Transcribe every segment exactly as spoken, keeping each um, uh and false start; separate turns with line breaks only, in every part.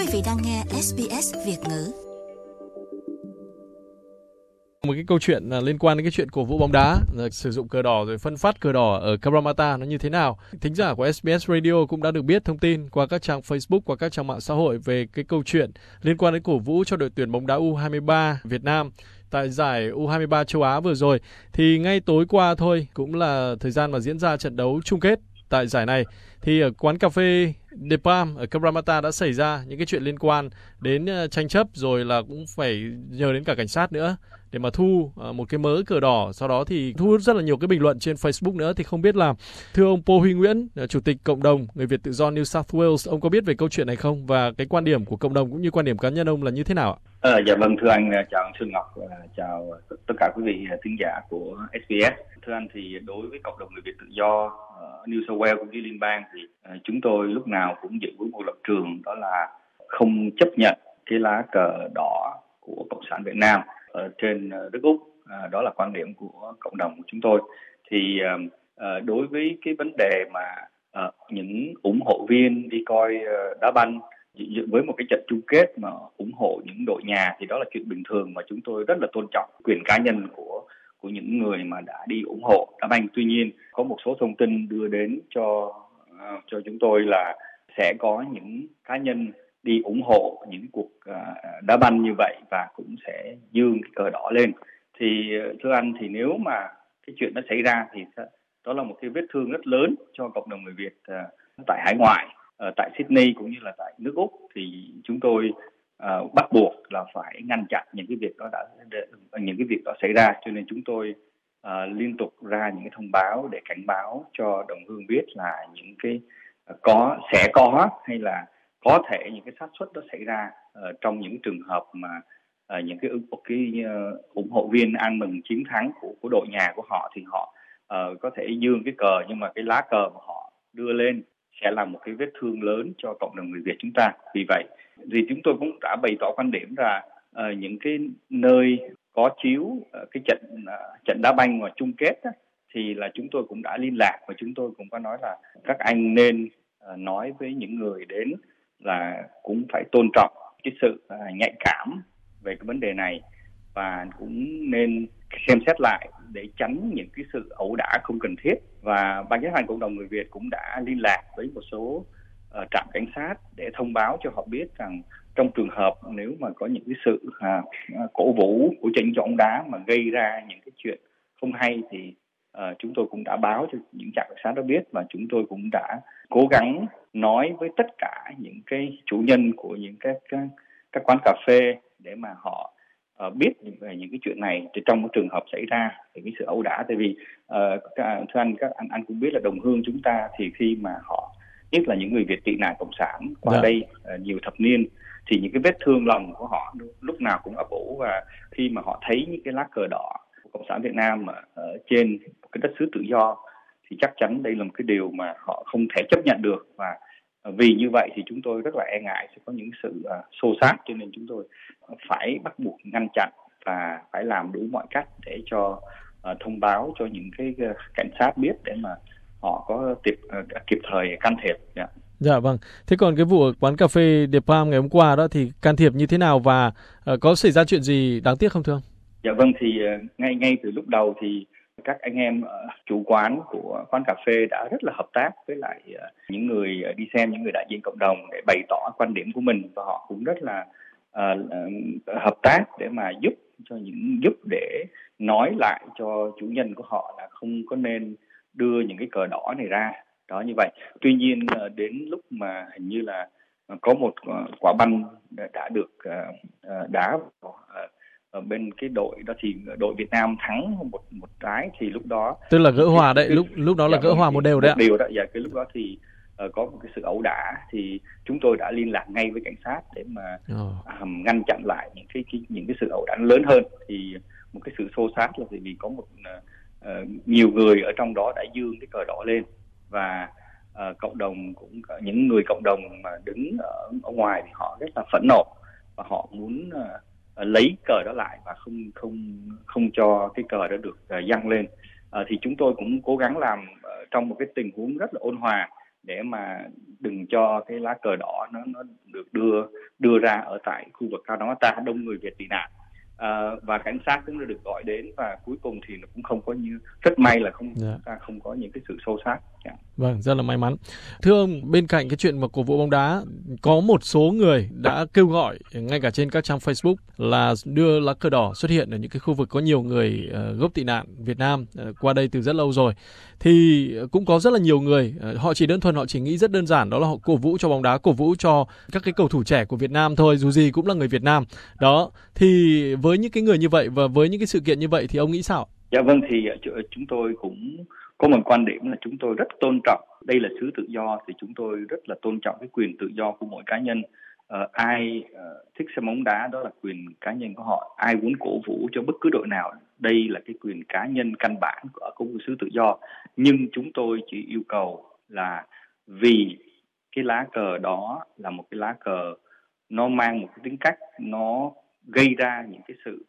vị đang nghe ét bê ét Việt ngữ.
Một cái câu chuyện liên quan đến cái chuyện cổ vũ bóng đá, sử dụng cờ đỏ rồi phân phát cờ đỏ ở Kalamata nó như thế nào. Thính giả của ét bê ét Radio cũng đã được biết thông tin qua các trang Facebook, qua các trang mạng xã hội về cái câu chuyện liên quan đến cổ vũ cho đội tuyển bóng đá u hai ba Việt Nam tại giải u hai ba châu Á vừa rồi. Thì ngay tối qua thôi, cũng là thời gian mà diễn ra trận đấu chung kết tại giải này, thì ở quán cà phê The Palm ở Kalamata đã xảy ra những cái chuyện liên quan đến tranh chấp, rồi là cũng phải nhờ đến cả cảnh sát nữa để mà thu một cái mớ cờ đỏ. Sau đó thì thu hút rất là nhiều cái bình luận trên Facebook nữa. Thì không biết là thưa ông Po Huy Nguyễn, Chủ tịch Cộng đồng Người Việt Tự do New South Wales, ông có biết về câu chuyện này không? Và cái quan điểm của cộng đồng cũng như quan điểm cá nhân ông là như thế nào ạ?
À, dạ vâng, thưa anh, chào anh Xuân Ngọc, chào tất cả quý vị thính giả của ét bê ét. Thưa anh, thì đối với cộng đồng người Việt tự do ở New South Wales cũng như liên bang thì chúng tôi lúc nào cũng giữ một lập trường, đó là không chấp nhận cái lá cờ đỏ của Cộng sản Việt Nam ở trên đất Úc. À, đó là quan điểm của cộng đồng của chúng tôi. Thì à, đối với cái vấn đề mà à, những ủng hộ viên đi coi đá banh với một cái trận chung kết mà ủng hộ những đội nhà thì đó là chuyện bình thường, mà chúng tôi rất là tôn trọng quyền cá nhân của của những người mà đã đi ủng hộ đá banh. Tuy nhiên, có một số thông tin đưa đến cho uh, cho chúng tôi là sẽ có những cá nhân đi ủng hộ những cuộc uh, đá banh như vậy và cũng sẽ giương cái cờ đỏ lên. Thì thưa anh, thì nếu mà cái chuyện đó xảy ra thì đó là một cái vết thương rất lớn cho cộng đồng người Việt uh, tại hải ngoại, uh, tại Sydney cũng như là tại nước Úc. Thì chúng tôi uh, bắt buộc là phải ngăn chặn những cái việc đó đã những cái việc đó xảy ra. Cho nên chúng tôi uh, liên tục ra những cái thông báo để cảnh báo cho đồng hương biết là những cái uh, có sẽ có hay là có thể những cái xác suất đó xảy ra uh, trong những trường hợp mà uh, những cái, cái uh, ủng hộ viên ăn mừng chiến thắng của của đội nhà của họ thì họ uh, có thể giương cái cờ, nhưng mà cái lá cờ mà họ đưa lên sẽ là một cái vết thương lớn cho cộng đồng người Việt chúng ta. Vì vậy thì chúng tôi cũng đã bày tỏ quan điểm là uh, những cái nơi có chiếu uh, cái trận uh, trận đá banh mà chung kết á, thì là chúng tôi cũng đã liên lạc và chúng tôi cũng có nói là các anh nên uh, nói với những người đến là cũng phải tôn trọng cái sự uh, nhạy cảm về cái vấn đề này, và cũng nên xem xét lại để tránh những cái sự ẩu đả không cần thiết. Và ban chấp hành cộng đồng người Việt cũng đã liên lạc với một số uh, trạm cảnh sát để thông báo cho họ biết rằng trong trường hợp nếu mà có những cái sự uh, cổ vũ của trận bóng đá mà gây ra những cái chuyện không hay thì uh, chúng tôi cũng đã báo cho những trạm cảnh sát đó biết, và chúng tôi cũng đã cố gắng nói với tất cả những cái chủ nhân của những các các, các quán cà phê để mà họ Uh, biết về những cái chuyện này thì trong cái trường hợp xảy ra thì cái sự ẩu đả. Tại vì uh, các, thưa anh, các anh anh cũng biết là đồng hương chúng ta thì khi mà họ, nhất là những người Việt tị nạn cộng sản qua yeah. đây uh, nhiều thập niên, thì những cái vết thương lòng của họ lúc nào cũng ấp ủ, và khi mà họ thấy những cái lá cờ đỏ của Cộng sản Việt Nam mà ở trên cái đất xứ tự do thì chắc chắn đây là một cái điều mà họ không thể chấp nhận được. Và vì như vậy thì chúng tôi rất là e ngại sẽ có những sự uh, xô xát, cho nên chúng tôi phải bắt buộc ngăn chặn và phải làm đủ mọi cách để cho uh, thông báo cho những cái uh, cảnh sát biết để mà họ có kịp uh, kịp thời can thiệp. Yeah.
Dạ vâng. Thế còn cái vụ ở quán cà phê The Palm ngày hôm qua đó thì can thiệp như thế nào và uh, có xảy ra chuyện gì đáng tiếc không thưa ông?
Dạ vâng, thì uh, ngay ngay từ lúc đầu thì các anh em uh, chủ quán của quán cà phê đã rất là hợp tác với lại uh, những người uh, đi xem, những người đại diện cộng đồng để bày tỏ quan điểm của mình, và họ cũng rất là uh, uh, hợp tác để mà giúp cho những giúp để nói lại cho chủ nhân của họ là không có nên đưa những cái cờ đỏ này ra. Đó, như vậy. Tuy nhiên uh, đến lúc mà hình như là uh, có một uh, quả banh đã được uh, uh, đá vào uh, ở bên cái đội đó thì đội Việt Nam thắng một một trái, thì lúc đó
tức là gỡ hòa đấy, cái, lúc lúc đó là gỡ hòa một đều đấy ạ.
Một đều đó. Dạ, cái lúc đó thì uh, có một cái sự ẩu đả, thì chúng tôi đã liên lạc ngay với cảnh sát để mà oh. um, ngăn chặn lại những cái, cái những cái sự ẩu đả lớn hơn. Thì một cái sự xô xát là vì có một uh, nhiều người ở trong đó đã giương cái cờ đỏ lên, và uh, cộng đồng cũng những người cộng đồng mà đứng ở, ở ngoài thì họ rất là phẫn nộ và họ muốn uh, lấy cờ đó lại và không không không cho cái cờ đó được uh, giăng lên. Uh, thì chúng tôi cũng cố gắng làm uh, trong một cái tình huống rất là ôn hòa để mà đừng cho cái lá cờ đỏ nó nó được đưa đưa ra ở tại khu vực Kalamata đông người Việt tị nạn. À, và cảnh sát cũng đã được gọi đến và cuối cùng thì nó cũng không có như rất may là không yeah. ta không có những cái sự xô xát. Yeah.
Vâng, rất là may mắn. Thưa ông, bên cạnh cái chuyện mà cổ vũ bóng đá, có một số người đã kêu gọi ngay cả trên các trang Facebook là đưa lá cờ đỏ xuất hiện ở những cái khu vực có nhiều người uh, gốc tị nạn Việt Nam uh, qua đây từ rất lâu rồi. Thì cũng có rất là nhiều người, uh, họ chỉ đơn thuần họ chỉ nghĩ rất đơn giản, đó là họ cổ vũ cho bóng đá, cổ vũ cho các cái cầu thủ trẻ của Việt Nam thôi, dù gì cũng là người Việt Nam. Đó, thì với những cái người như vậy và với những cái sự kiện như vậy thì ông nghĩ sao?
Dạ vâng, thì chúng tôi cũng có một quan điểm là chúng tôi rất tôn trọng, đây là xứ tự do thì chúng tôi rất là tôn trọng cái quyền tự do của mỗi cá nhân. Ờ, ai uh, thích xem bóng đá đó là quyền cá nhân của họ, ai muốn cổ vũ cho bất cứ đội nào, đây là cái quyền cá nhân căn bản của công xứ tự do. Nhưng chúng tôi chỉ yêu cầu là vì cái lá cờ đó là một cái lá cờ nó mang một cái tính cách, nó gây ra những cái sự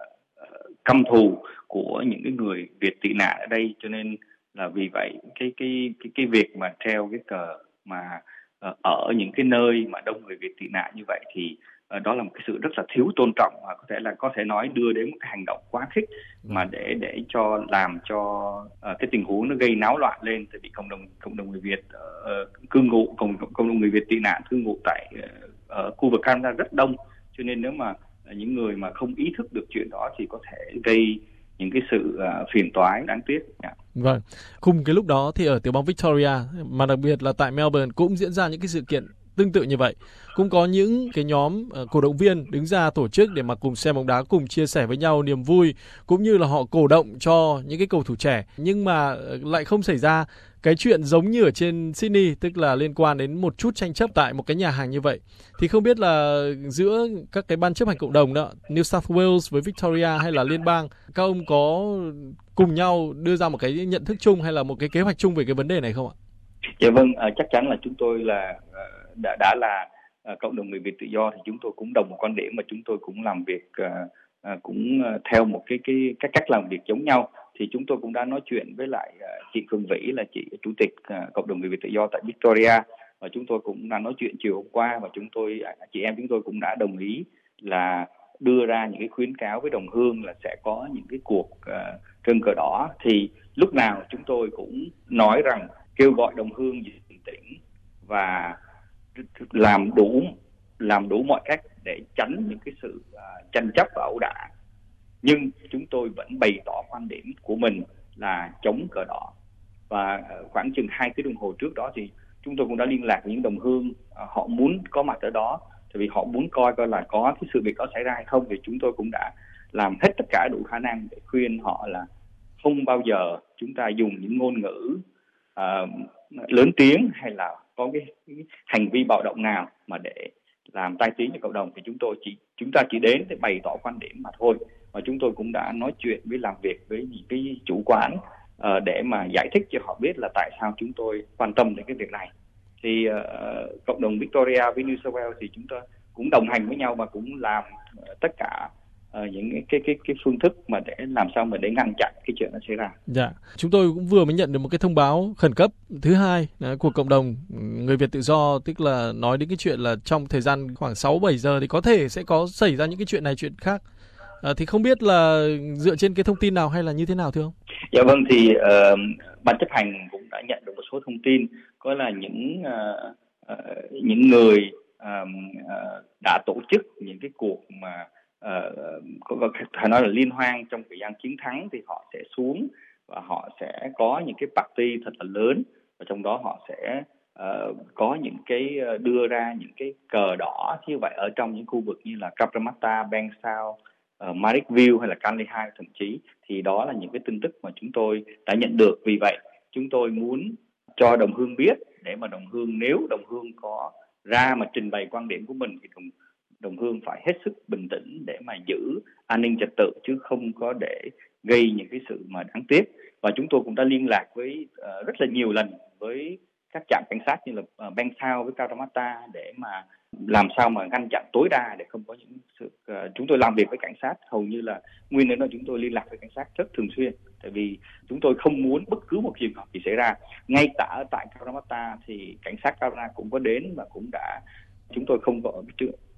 uh, căm thù của những cái người Việt tị nạn ở đây, cho nên là vì vậy cái cái cái cái việc mà treo cái cờ mà uh, ở những cái nơi mà đông người Việt tị nạn như vậy thì uh, đó là một cái sự rất là thiếu tôn trọng, và có thể là có thể nói đưa đến một cái hành động quá khích mà để để cho làm cho uh, cái tình huống nó gây náo loạn lên. Tại vì cộng đồng cộng đồng người Việt uh, cư ngụ cộng cộng đồng người Việt tị nạn cư ngụ tại uh, ở khu vực Canada rất đông, cho nên nếu mà những người mà không ý thức được chuyện đó thì có thể gây những cái sự uh, phiền toái đáng tiếc. Yeah.
Vâng, cùng cái lúc đó thì ở tiểu bang Victoria, mà đặc biệt là tại Melbourne cũng diễn ra những cái sự kiện tương tự như vậy. Cũng có những cái nhóm uh, cổ động viên đứng ra tổ chức để mà cùng xem bóng đá, cùng chia sẻ với nhau niềm vui, cũng như là họ cổ động cho những cái cầu thủ trẻ. Nhưng mà lại không xảy ra cái chuyện giống như ở trên Sydney, tức là liên quan đến một chút tranh chấp tại một cái nhà hàng như vậy. Thì không biết là giữa các cái ban chấp hành cộng đồng đó, New South Wales với Victoria hay là liên bang, các ông có cùng nhau đưa ra một cái nhận thức chung hay là một cái kế hoạch chung về cái vấn đề này không ạ?
Dạ vâng, uh, chắc chắn là chúng tôi là uh, đã đã là uh, cộng đồng người Việt tự do thì chúng tôi cũng đồng một quan điểm, và chúng tôi cũng làm việc uh, uh, cũng uh, theo một cái cái các cách làm việc giống nhau. Thì chúng tôi cũng đã nói chuyện với lại uh, chị Phương Vĩ là chị chủ tịch uh, cộng đồng người Việt tự do tại Victoria, và chúng tôi cũng đã nói chuyện chiều hôm qua, và chúng tôi uh, chị em chúng tôi cũng đã đồng ý là đưa ra những cái khuyến cáo với đồng hương là sẽ có những cái cuộc uh, trưng cờ đỏ. Thì lúc nào chúng tôi cũng nói rằng kêu gọi đồng hương bình tĩnh và làm đủ làm đủ mọi cách để tránh những cái sự uh, tranh chấp và ẩu đả. Nhưng chúng tôi vẫn bày tỏ quan điểm của mình là chống cờ đỏ. Và uh, khoảng chừng hai tiếng đồng hồ trước đó thì chúng tôi cũng đã liên lạc với những đồng hương, uh, họ muốn có mặt ở đó, tại vì họ muốn coi coi là có cái sự việc đó xảy ra hay không. Thì chúng tôi cũng đã làm hết tất cả đủ khả năng để khuyên họ là không bao giờ chúng ta dùng những ngôn ngữ uh, lớn tiếng hay là có cái, cái hành vi bạo động nào mà để làm tai tiếng cho cộng đồng. Thì chúng tôi chỉ chúng ta chỉ đến để bày tỏ quan điểm mà thôi. Và chúng tôi cũng đã nói chuyện với làm việc với những cái chủ quán uh, để mà giải thích cho họ biết là tại sao chúng tôi quan tâm đến cái việc này. Thì uh, cộng đồng Victoria với New South Wales thì chúng tôi cũng đồng hành với nhau và cũng làm uh, tất cả uh, những cái cái cái phương thức mà để làm sao mà để ngăn chặn cái chuyện nó xảy ra.
Dạ, chúng tôi cũng vừa mới nhận được một cái thông báo khẩn cấp thứ hai của cộng đồng người Việt tự do, tức là nói đến cái chuyện là trong thời gian khoảng sáu bảy giờ thì có thể sẽ có xảy ra những cái chuyện này chuyện khác. À, thì không biết là dựa trên cái thông tin nào hay là như thế nào thưa ông?
Dạ vâng, thì uh, ban chấp hành cũng đã nhận được một số thông tin, có là những uh, uh, những người uh, uh, đã tổ chức những cái cuộc mà uh, phải nói là liên hoan trong thời gian chiến thắng, thì họ sẽ xuống và họ sẽ có những cái party thật là lớn, và trong đó họ sẽ uh, có những cái uh, đưa ra những cái cờ đỏ như vậy ở trong những khu vực như là Cabramatta, Bankstown, Uh, Marrickville hay là Canley High thậm chí. Thì đó là những cái tin tức mà chúng tôi đã nhận được. Vì vậy chúng tôi muốn cho đồng hương biết, để mà đồng hương, nếu đồng hương có ra mà trình bày quan điểm của mình thì đồng, đồng hương phải hết sức bình tĩnh để mà giữ an ninh trật tự, chứ không có để gây những cái sự mà đáng tiếc. Và chúng tôi cũng đã liên lạc với uh, rất là nhiều lần với các trạm cảnh sát như là uh, Bankstown với Cabramatta để mà làm sao mà ngăn chặn tối đa để không có những sự uh, chúng tôi làm việc với cảnh sát, hầu như là nguyên nhân đó chúng tôi liên lạc với cảnh sát rất thường xuyên, tại vì chúng tôi không muốn bất cứ một trường hợp gì xảy ra. Ngay cả ở tại Cabramatta thì cảnh sát Cabramatta cũng có đến và cũng đã, chúng tôi không có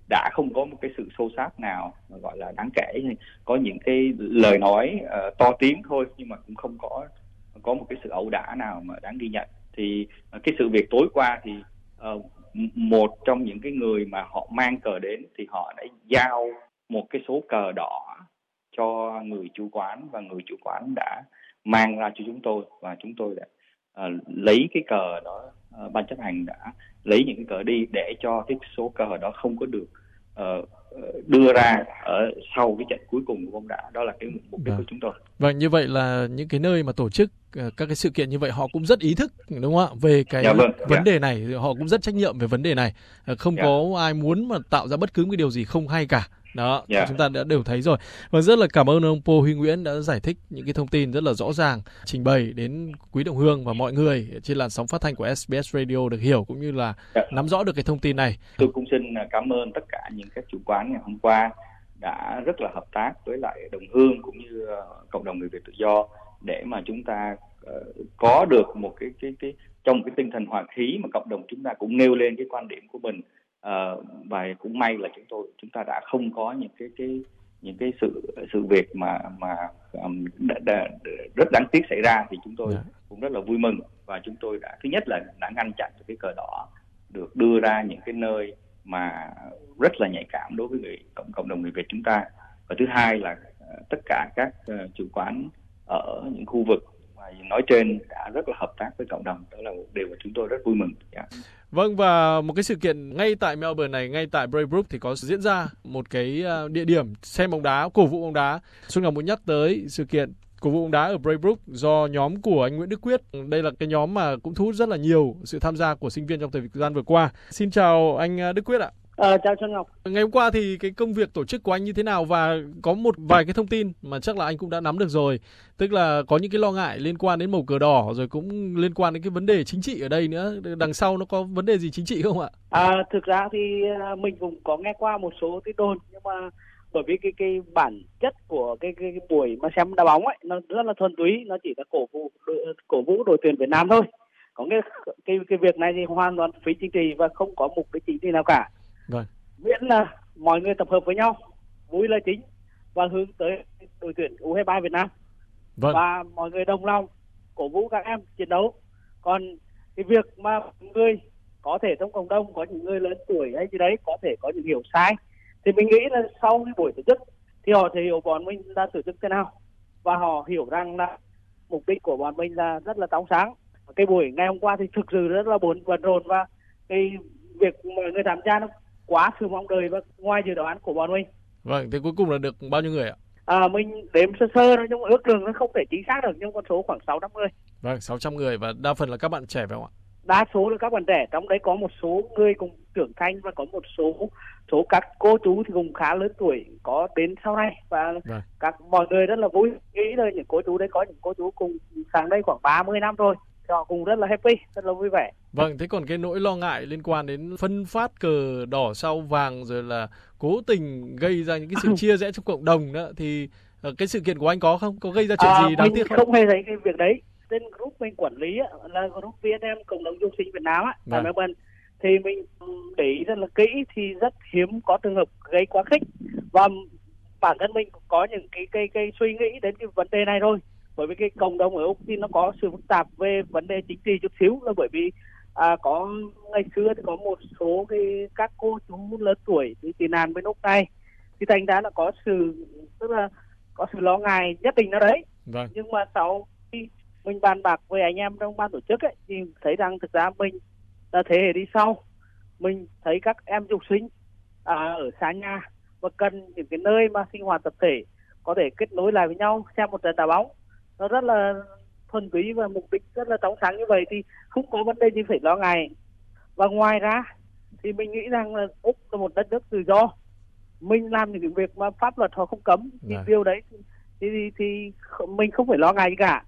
đã không có một cái sự xô xát nào gọi là đáng kể. Có những cái lời nói uh, to tiếng thôi, nhưng mà cũng không có có một cái sự ẩu đả nào mà đáng ghi nhận. Thì uh, cái sự việc tối qua thì uh, một trong những cái người mà họ mang cờ đến thì họ đã giao một cái số cờ đỏ cho người chủ quán, và người chủ quán đã mang ra cho chúng tôi, và chúng tôi đã uh, lấy cái cờ đó, uh, ban chấp hành đã lấy những cái cờ đi để cho cái số cờ đó không có được uh, đưa ra ở sau cái trận cuối cùng của bóng đá. Đó là cái mục đích
vâng.
của chúng tôi.
Vâng, như vậy là những cái nơi mà tổ chức uh, các cái sự kiện như vậy họ cũng rất ý thức, đúng không ạ, về cái
dạ, vâng.
vấn
dạ.
đề này, họ cũng rất trách nhiệm về vấn đề này, uh, không dạ. có ai muốn mà tạo ra bất cứ cái điều gì không hay cả. Đó, yeah. chúng ta đã đều thấy rồi. Và rất là cảm ơn ông Pô Huy Nguyễn đã giải thích những cái thông tin rất là rõ ràng, trình bày đến quý đồng hương và mọi người trên làn sóng phát thanh của ét bê ét Radio được hiểu cũng như là yeah. nắm rõ được cái thông tin này.
Tôi cũng xin cảm ơn tất cả những các chủ quán ngày hôm qua đã rất là hợp tác với lại đồng hương cũng như cộng đồng người Việt tự do để mà chúng ta uh, có được một cái cái cái trong cái tinh thần hòa khí mà cộng đồng chúng ta cũng nêu lên cái quan điểm của mình. Uh, và cũng may là chúng tôi chúng ta đã không có những cái cái những cái sự sự việc mà mà um, đã, đã, rất đáng tiếc xảy ra, thì chúng tôi yeah. cũng rất là vui mừng, và chúng tôi đã thứ nhất là đã ngăn chặn cái cờ đỏ được đưa ra những cái nơi mà rất là nhạy cảm đối với người cộng cộng đồng người Việt chúng ta, và thứ hai là uh, tất cả các uh, chủ quán ở những khu vực mà nói trên đã rất là hợp tác với cộng đồng. Đó là một điều mà chúng tôi rất vui mừng. Yeah.
Vâng, và một cái sự kiện ngay tại Melbourne này, ngay tại Braybrook thì có diễn ra một cái địa điểm xem bóng đá, cổ vũ bóng đá. Xuân Ngọc muốn nhắc tới sự kiện cổ vũ bóng đá ở Braybrook do nhóm của anh Nguyễn Đức Quyết. Đây là cái nhóm mà cũng thu hút rất là nhiều sự tham gia của sinh viên trong thời gian vừa qua. Xin chào anh Đức Quyết ạ.
Ờ, chào Xuân Ngọc.
Ngày hôm qua thì cái công việc tổ chức của anh như thế nào, và có một vài cái thông tin mà chắc là anh cũng đã nắm được rồi, tức là có những cái lo ngại liên quan đến màu cờ đỏ, rồi cũng liên quan đến cái vấn đề chính trị ở đây nữa. Đằng sau nó có vấn đề gì chính trị không ạ?
À, thực ra thì mình cũng có nghe qua một số cái đồn, nhưng mà bởi vì cái cái bản chất của cái cái, cái buổi mà xem đá bóng ấy nó rất là thuần túy, nó chỉ là cổ vũ cổ vũ đội tuyển Việt Nam thôi. Có cái cái cái việc này thì hoàn toàn phí chính trị và không có mục đích chính trị nào cả.
Vâng.
Miễn là mọi người tập hợp với nhau, vui là chính, và hướng tới đội tuyển u hai ba Việt Nam. Vâng. Và mọi người đồng lòng cổ vũ các em chiến đấu. Còn cái việc mà người có thể trong cộng đồng có những người lớn tuổi hay gì đấy có thể có những hiểu sai, thì mình nghĩ là sau cái buổi tổ chức thì họ thể hiểu bọn mình đã tổ chức thế nào, và họ hiểu rằng là mục đích của bọn mình là rất là trong sáng. Cái buổi ngày hôm qua thì thực sự rất là bận bận rộn, và cái việc mọi người tham gia nó quá sự mong đợi và ngoài dự đoán của bọn mình.
Vâng, thế cuối cùng là được bao nhiêu người ạ?
À, mình đếm sơ sơ thôi, nhưng mà ước lượng nó không thể chính xác được, nhưng con số khoảng sáu trăm người.
Vâng, sáu trăm người, và đa phần là các bạn trẻ phải không ạ?
Đa số là các bạn trẻ, trong đấy có một số người cùng trưởng thành, và có một số số các cô chú thì cũng khá lớn tuổi có đến sau này, và vâng. các mọi người rất là vui. Nghĩ là những cô chú đấy, có những cô chú cùng sang đây khoảng ba mươi năm rồi, họ cũng rất là happy, rất là vui vẻ.
Vâng, thế còn cái nỗi lo ngại liên quan đến phân phát cờ đỏ sau vàng, rồi là cố tình gây ra những cái sự chia rẽ trong cộng đồng đó, thì cái sự kiện của anh có không? Có gây ra chuyện
à,
gì đáng tiếc không?
Không hề thấy cái việc đấy. Trên group mình quản lý là group vê en em cộng đồng du sinh Việt Nam á, tại Melbourne, thì mình để ý rất là kỹ, thì rất hiếm có trường hợp gây quá khích, và bản thân mình có những cái cái cái suy nghĩ đến cái vấn đề này rồi. Bởi vì cái cộng đồng ở Úc thì nó có sự phức tạp về vấn đề chính trị chút xíu, là bởi vì à, có ngày xưa thì có một số cái các cô chú lớn tuổi đi tị nạn bên Úc này, thì thành ra là có sự tức là có sự lo ngại nhất định đó đấy.
Vâng.
Nhưng mà sau khi mình bàn bạc với anh em trong ban tổ chức ấy, thì thấy rằng thực ra mình là thế hệ đi sau, mình thấy các em học sinh à, ở xa nhà và cần những cái nơi mà sinh hoạt tập thể có thể kết nối lại với nhau xem một trận đá bóng, nó rất là thuần túy và mục đích rất là trong sáng như vậy, thì không có vấn đề gì phải lo ngại. Và ngoài ra thì mình nghĩ rằng là Úc là một đất nước tự do, mình làm những cái việc mà pháp luật họ không cấm, thì điều đấy thì, thì, thì mình không phải lo ngại gì cả.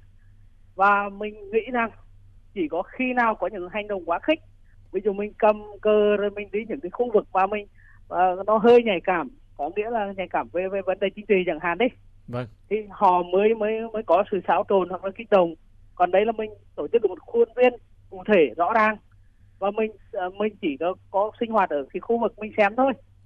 Và mình nghĩ rằng chỉ có khi nào có những hành động quá khích, ví dụ mình cầm cờ rồi mình đi những cái khu vực mà mình uh, nó hơi nhạy cảm, có nghĩa là nhạy cảm về, về vấn đề chính trị chẳng hạn đấy,
vâng.
thì họ mới mới mới có sự xáo trộn hoặc là kích động. Còn đấy là mình tổ chức một khuôn viên cụ thể rõ ràng, và mình uh, mình chỉ có, có sinh hoạt ở cái khu vực mình xem thôi.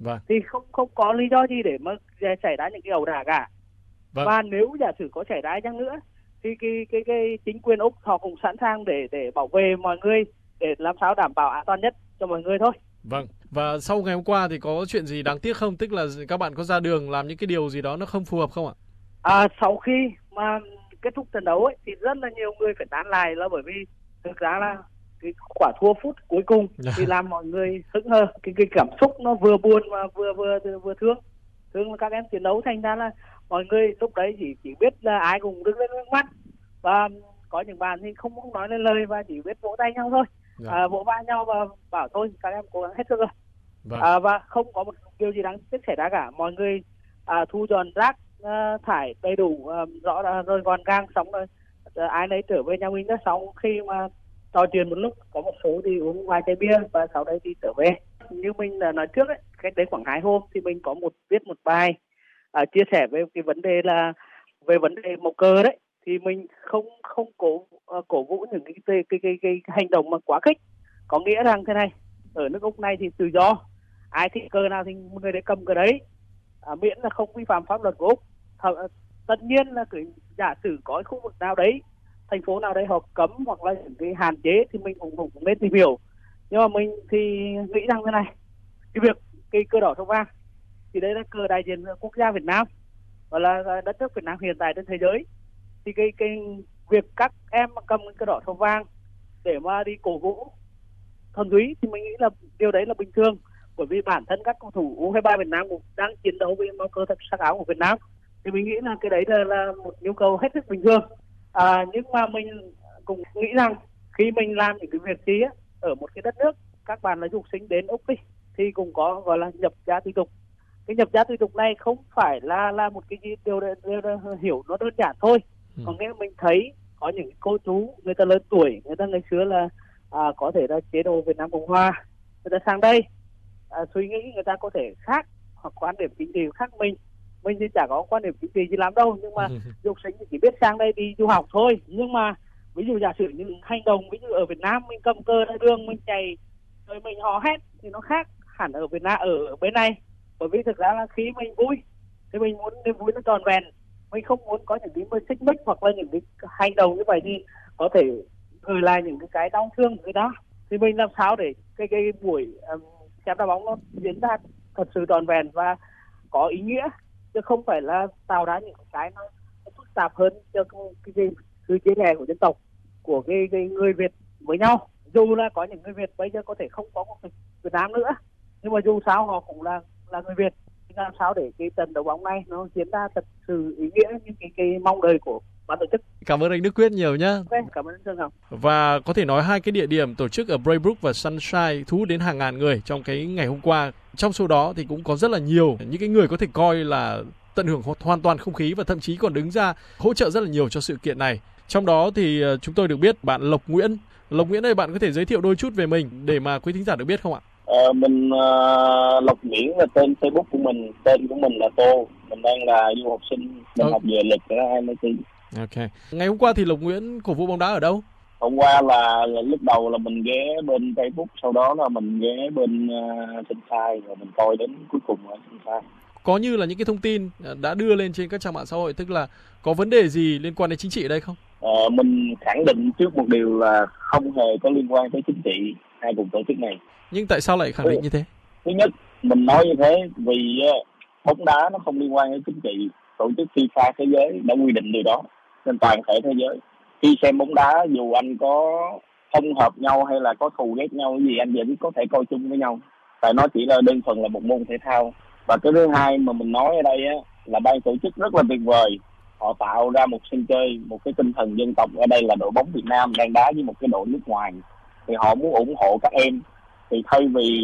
Vâng.
Thì không không có lý do gì để mà xảy ra những cái ẩu đả cả. Vâng. Và nếu giả sử có xảy ra chăng nữa thì cái cái cái chính quyền Úc họ cũng sẵn sàng để để bảo vệ mọi người, để làm sao đảm bảo an toàn nhất cho mọi người thôi.
Vâng. Và sau ngày hôm qua thì có chuyện gì đáng tiếc không? Tức là các bạn có ra đường làm những cái điều gì đó nó không phù hợp không ạ?
À, sau khi mà kết thúc trận đấu ấy, thì rất là nhiều người phải tán lại, là bởi vì thực ra là cái quả thua phút cuối cùng thì làm mọi người hững hờ, cái cái cảm xúc nó vừa buồn và vừa vừa vừa thương thương là các em chiến đấu, thành ra là mọi người lúc đấy chỉ chỉ biết là ai cũng đứng lên nước mắt, và có những bạn thì không không nói lên lời và chỉ biết vỗ tay nhau thôi, à, vỗ vai nhau và bảo thôi các em cố gắng hết sức rồi. Vâng. À, và không có một điều gì đáng tiếc xảy ra cả. Mọi người à, thu dọn rác à, thải đầy đủ, à, rõ là rồi gọn gàng, xong rồi à, ai nấy trở về nhà mình đó. Sau khi mà trò chuyện một lúc, có một số thì uống vài chai bia và sau đấy thì trở về. Như mình đã nói trước ấy, cách đấy khoảng hai hôm thì mình có một viết một bài à, chia sẻ về cái vấn đề là về vấn đề màu cờ đấy, thì mình không không cố uh, cổ vũ những cái cái, cái cái cái hành động mà quá khích. Có nghĩa rằng thế này, ở nước Úc này thì tự do, ai thích cờ nào thì người đấy cầm cờ đấy, à, miễn là không vi phạm pháp luật của Úc. Th- tất nhiên là cứ giả sử có khu vực nào đấy, thành phố nào đấy họ cấm hoặc là những cái hạn chế thì mình cũng, cũng nên tìm hiểu. Nhưng mà mình thì nghĩ rằng thế này, cái việc cái cờ đỏ sao vàng thì đây là cờ đại diện quốc gia Việt Nam và là đất nước Việt Nam hiện tại trên thế giới, thì cái cái việc các em cầm cờ đỏ sao vàng để mà đi cổ vũ thuần túy thì mình nghĩ là điều đấy là bình thường, bởi vì bản thân các cầu thủ U hai ba Việt Nam cũng đang chiến đấu với màu cờ thật sắc áo của Việt Nam, thì mình nghĩ là cái đấy là, là một nhu cầu hết sức bình thường. À, nhưng mà mình cũng nghĩ rằng khi mình làm những cái việc gì á, ở một cái đất nước, các bạn là du học sinh đến Úc đi, thì cũng có gọi là nhập gia tùy tục. Cái nhập gia tùy tục này không phải là là một cái gì điều, điều, điều hiểu nó đơn giản thôi. Ừ. Còn nếu mình thấy có những cô chú người ta lớn tuổi, người ta ngày xưa là à, có thể là chế độ Việt Nam Cộng Hòa, người ta sang đây à, suy nghĩ người ta có thể khác, hoặc quan điểm chính trị khác mình. Mình thì chả có quan điểm chính trị gì lắm đâu, nhưng mà du học sinh chỉ biết sang đây đi du học thôi. Nhưng mà ví dụ giả sử những hành động, ví dụ ở Việt Nam mình cầm cờ ra đường, mình chạy rồi mình hò hét thì nó khác hẳn ở Việt Nam, ở bên này. Bởi vì thực ra là khi mình vui thì mình muốn niềm vui nó tròn vẹn, mình không muốn có những cái xích mích hoặc là những cái hành động như vậy thì có thể gửi lại những cái cái đau thương người đó. Thì mình làm sao để cái cái buổi um, xem đá bóng nó diễn ra thật sự tròn vẹn và có ý nghĩa, chứ không phải là tạo ra những cái nó, nó phức tạp hơn cho cái, cái sự chia rẽ của dân tộc, của cái, cái người Việt với nhau. Dù là có những người Việt bây giờ có thể không có quốc tịch Việt Nam nữa, nhưng mà dù sao họ cũng là là người Việt. Thì làm sao để cái trận đấu bóng này nó diễn ra thật sự ý nghĩa như cái cái mong đợi của ban tổ chức.
Cảm ơn anh Đức Quyết nhiều nhé.
Okay, cảm ơn anh Trương Ngọc.
Và có thể nói hai cái địa điểm tổ chức ở Braybrook và Sunshine thu hút đến hàng ngàn người trong cái ngày hôm qua. Trong số đó thì cũng có rất là nhiều những cái người có thể coi là tận hưởng hoàn toàn không khí và thậm chí còn đứng ra hỗ trợ rất là nhiều cho sự kiện này. Trong đó thì chúng tôi được biết bạn Lộc Nguyễn. Lộc Nguyễn ơi, bạn có thể giới thiệu đôi chút về mình để mà quý thính giả được biết không ạ?
Ờ, mình uh, Lộc Nguyễn là tên Facebook của mình, tên của mình là Tô, mình đang là du học sinh, mình ừ. học về lịch ở i em i tê.
Ok. Ngày hôm qua thì Lộc Nguyễn cổ vũ bóng đá ở đâu?
Hôm qua là, là lúc đầu là mình ghé bên Facebook, sau đó là mình ghé bên uh, Sunshine, rồi mình coi đến cuối cùng ở Sunshine.
Có như là những cái thông tin đã đưa lên trên các trang mạng xã hội, tức là có vấn đề gì liên quan đến chính trị ở đây không?
Ờ, mình khẳng định trước một điều là không hề có liên quan tới chính trị hai cuộc tổ chức này.
Nhưng tại sao lại khẳng định như thế?
Thứ nhất, mình nói như thế vì bóng đá nó không liên quan đến chính trị. Tổ chức FIFA thế giới đã quy định điều đó, nên toàn thể thế giới khi xem bóng đá, dù anh có không hợp nhau hay là có thù ghét nhau cái gì, anh vẫn có thể coi chung với nhau, tại nó chỉ là đơn thuần là một môn thể thao. Và cái thứ hai mà mình nói ở đây á, là ban tổ chức rất là tuyệt vời. Họ tạo ra một sân chơi, một cái tinh thần dân tộc. Ở đây là đội bóng Việt Nam đang đá với một cái đội nước ngoài, thì họ muốn ủng hộ các em. Thì thay vì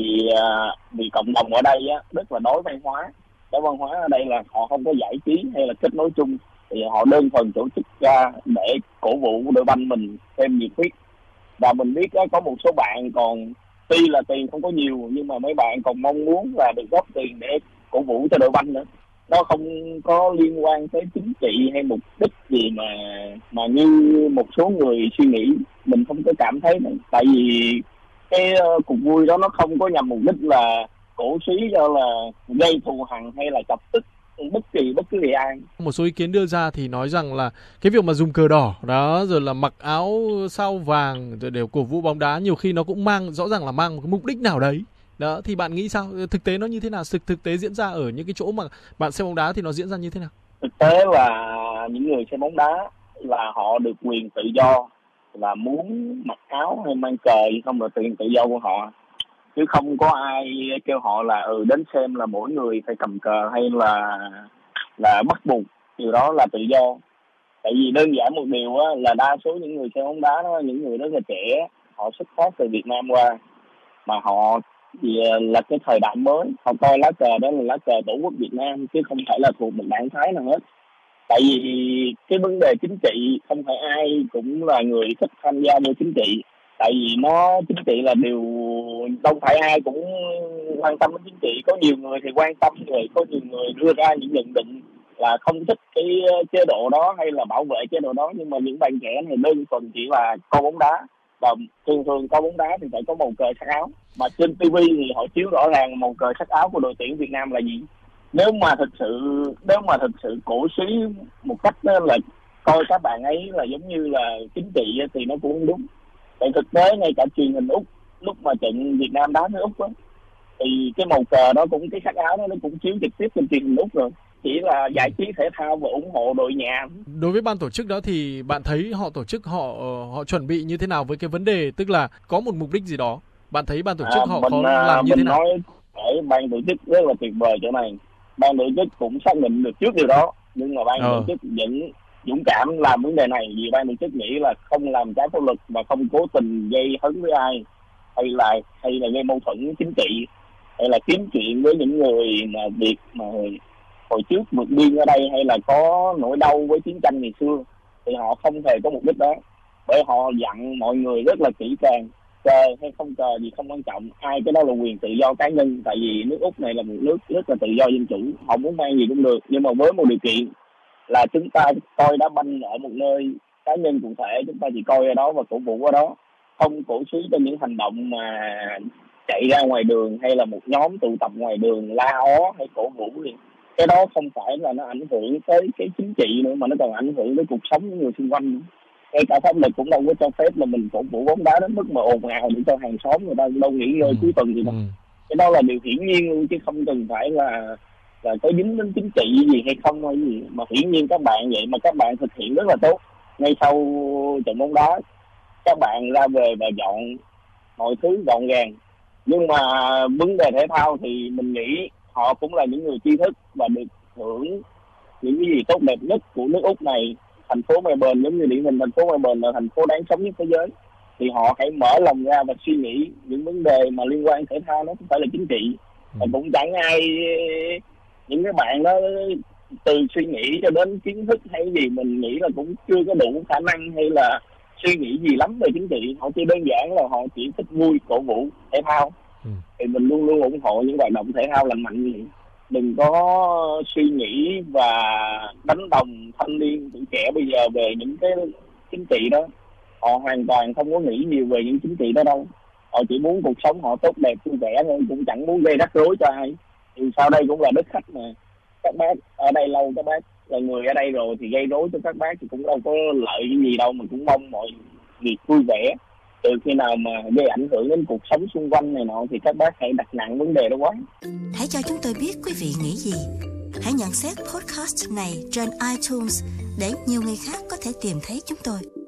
vì cộng đồng ở đây á, rất là đối văn hóa, cái văn hóa ở đây là họ không có giải trí hay là kết nối chung, thì họ đơn thuần tổ chức ra để cổ vũ đội banh mình thêm nhiệt huyết. Và mình biết á, có một số bạn còn tuy là tiền không có nhiều, nhưng mà mấy bạn còn mong muốn là được góp tiền để cổ vũ cho đội banh nữa. Nó không có liên quan tới chính trị hay mục đích gì mà mà như một số người suy nghĩ. Mình không có cảm thấy nữa. Tại vì cái uh, cuộc vui đó nó không có nhằm mục đích là cổ suý cho là gây thù hằn hay là chọc tức bất kỳ bất cứ ai.
Một số ý kiến đưa ra thì nói rằng là cái việc mà dùng cờ đỏ đó, rồi là mặc áo sao vàng rồi để cổ vũ bóng đá, nhiều khi nó cũng mang rõ ràng là mang một cái mục đích nào đấy. Đó, thì bạn nghĩ sao? Thực tế nó như thế nào? Thực thực tế diễn ra ở những cái chỗ mà bạn xem bóng đá thì nó diễn ra như thế nào?
Thực tế là những người xem bóng đá là họ được quyền tự do, là muốn mặc áo hay mang cờ thì không là quyền tự do của họ, chứ không có ai kêu họ là ừ đến xem là mỗi người phải cầm cờ hay là là bắt buộc. Điều đó là tự do. Tại vì đơn giản một điều á, là đa số những người xem bóng đá đó, những người rất là trẻ, họ xuất phát từ Việt Nam qua, mà họ thì là cái thời đại mới, họ coi lá cờ đó là lá cờ tổ quốc Việt Nam chứ không phải là thuộc một đảng phái nào hết. Tại vì cái vấn đề chính trị không phải ai cũng là người thích tham gia vô chính trị. Tại vì nó chính trị là điều đâu phải ai cũng quan tâm đến chính trị. Có nhiều người thì quan tâm, rồi có nhiều người đưa ra những nhận định là không thích cái chế độ đó hay là bảo vệ chế độ đó. Nhưng mà những bạn trẻ này đơn thuần chỉ là coi bóng đá, và thường thường coi bóng đá thì phải có màu cờ sắc áo. Mà trên ti vi thì họ chiếu rõ ràng màu cờ sắc áo của đội tuyển Việt Nam là gì. Nếu mà thực sự nếu mà thực sự cổ suý một cách là coi các bạn ấy là giống như là chính trị thì nó cũng không đúng. Tại thực tế ngay cả truyền hình Úc lúc mà trận Việt Nam đá với Úc đó, thì cái màu cờ đó cũng cái sắc áo đó nó cũng chiếu trực tiếp trên truyền hình Úc rồi. Chỉ là giải trí thể thao và ủng hộ đội nhà.
Đối với ban tổ chức đó thì bạn thấy họ tổ chức họ họ chuẩn bị như thế nào với cái vấn đề, tức là có một mục đích gì đó? Bạn thấy ban tổ chức à, họ
mình,
có làm như thế nào?
Nói ở ban tổ chức rất là tuyệt vời chỗ này. Ban tổ chức cũng xác định được trước điều đó, nhưng mà ban ờ. tổ chức vẫn dũng cảm làm vấn đề này, vì ban tổ chức nghĩ là không làm trái pháp luật và không cố tình gây hấn với ai, hay là hay là gây mâu thuẫn chính trị, hay là kiếm chuyện với những người mà việc mà hồi trước vượt biên ở đây, hay là có nỗi đau với chiến tranh ngày xưa, thì họ không hề có mục đích đó. Bởi họ dặn mọi người rất là kỹ càng, cờ hay không cờ gì không quan trọng, ai cái đó là quyền tự do cá nhân. Tại vì nước Úc này là một nước rất là tự do dân chủ, họ muốn mang gì cũng được, nhưng mà với một điều kiện là chúng ta coi đá banh ở một nơi cá nhân cụ thể, chúng ta chỉ coi ở đó và cổ vũ ở đó, không cổ suý cho những hành động mà chạy ra ngoài đường hay là một nhóm tụ tập ngoài đường la ó hay cổ vũ gì. Cái đó không phải là nó ảnh hưởng tới cái chính trị nữa, mà nó còn ảnh hưởng tới cuộc sống của người xung quanh nữa. Ngay cả pháp luật cũng đâu có cho phép là mình cổ vũ bóng đá đến mức mà ồn ào để cho hàng xóm người ta đâu nghỉ ngơi cuối tuần gì đâu. Ừ. Cái đó là điều hiển nhiên luôn, chứ không cần phải là là có dính đến chính trị gì hay không hay gì. Mà hiển nhiên các bạn vậy mà các bạn thực hiện rất là tốt. Ngay sau trận bóng đá các bạn ra về và dọn mọi thứ gọn gàng. Nhưng mà vấn đề thể thao thì mình nghĩ họ cũng là những người tri thức và được hưởng những cái gì tốt đẹp nhất của nước Úc này. Thành phố Melbourne giống như điển hình thành phố Melbourne là thành phố đáng sống nhất thế giới, thì họ hãy mở lòng ra và suy nghĩ những vấn đề mà liên quan thể thao, nó không phải là chính trị. Và cũng chẳng ai, những cái bạn đó từ suy nghĩ cho đến kiến thức hay gì mình nghĩ là cũng chưa có đủ khả năng hay là suy nghĩ gì lắm về chính trị. Họ chỉ đơn giản là họ chỉ thích vui cổ vũ thể thao. Ừ. Thì mình luôn luôn ủng hộ những hoạt động thể thao lành mạnh như vậy. Đừng có suy nghĩ và đánh đồng thanh niên tuổi trẻ bây giờ về những cái chính trị đó. Họ hoàn toàn không có nghĩ nhiều về những chính trị đó đâu. Họ chỉ muốn cuộc sống họ tốt đẹp vui vẻ thôi, cũng chẳng muốn gây rắc rối cho ai. Thì sau đây cũng là đất khách mà, các bác ở đây lâu, các bác là người ở đây rồi thì gây rối cho các bác thì cũng đâu có lợi gì đâu. Mình cũng mong mọi việc vui vẻ. Từ khi nào mà gây ảnh hưởng đến cuộc sống xung quanh này nọ thì các bác hãy đặt nặng vấn đề đó quá.
Hãy cho chúng tôi biết quý vị nghĩ gì. Hãy nhận xét podcast này trên iTunes để nhiều người khác có thể tìm thấy chúng tôi.